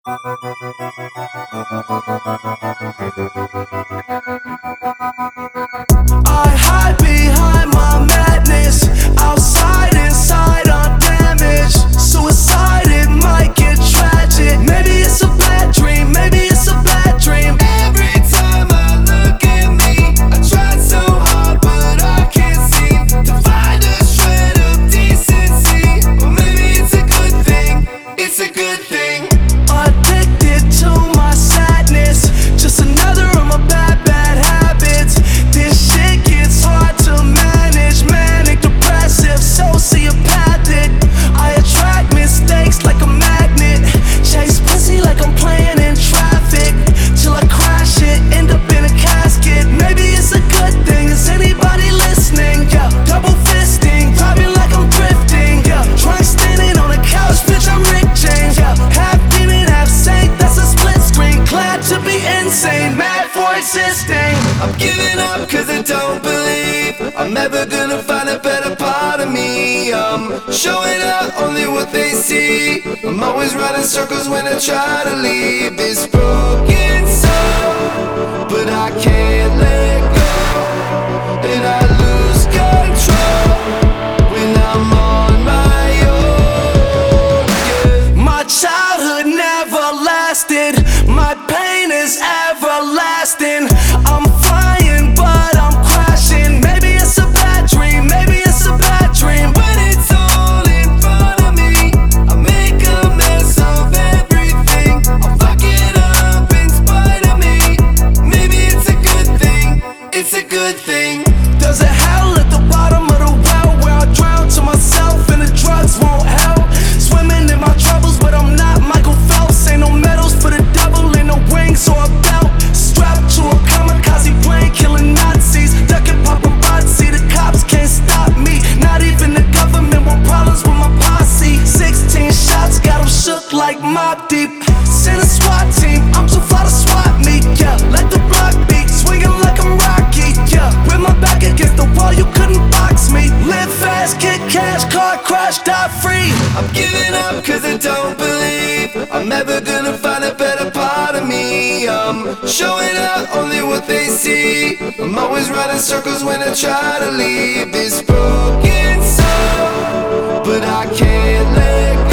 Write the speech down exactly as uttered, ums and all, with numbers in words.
I hide behind my madness, outside, inside, undamaged. Suicide, it might get tragic. Maybe it's a bad dream, maybe it's a bad dream. Every time I look at me, I tried so hard, but I can't seem to find a shred of decency. Or maybe it's a good thing, it's a good thing. Addicted to my sadness, just another of my bad, bad habits. This shit gets hard to manage, manic, depressive, sociopathic. I attract mistakes like a magnet, chase pussy like I'm playing in traffic, till I crash it, end up in a casket. Maybe it's a good thing, is anybody listening? Yeah, double fisting, driving like I'm drifting. Yeah, drunk standing on a couch, bitch, I'm Rick James. Yeah, half demon, half saint, that's a split screen. Glad to be insane, mad for existing. I'm giving up cause I don't believe I'm ever gonna find a better part of me. I'm showing out only what they see. I'm always running circles when I try to leave this broken soul, but I can't let go, and I lose control when I'm on my own. Yeah. My childhood never lasted, my pain is everlasting. I'm flying but I'm crashing. Maybe it's a bad dream, maybe it's a bad dream. When it's all in front of me, I make a mess of everything. I'll fuck it up in spite of me. Maybe it's a good thing, it's a good thing. There's a hell at the bottom of the well where I drown to myself and the drugs won't help. Swimming in my troubles but I'm not Michael Phelps. Ain't no medals for the devil in the wings or a belt. Strapped to a kamikaze plane killing Nazis, ducking paparazzi, the cops can't stop me. Not even the government want problems with my posse. Sixteen shots got them shook like Mobb Deep. Send a SWAT team, I'm too far to swat me. Yeah, let the block beat, swinging like I'm Rocky. Yeah, with my back against the wall, you couldn't box me. Live fast, get cash, car crash, die free. I'm giving up cause I don't believe I'm ever gonna find a better part of me. I'm showing out only what they see. I'm always running circles when I try to leave this broken soul, but I can't let go.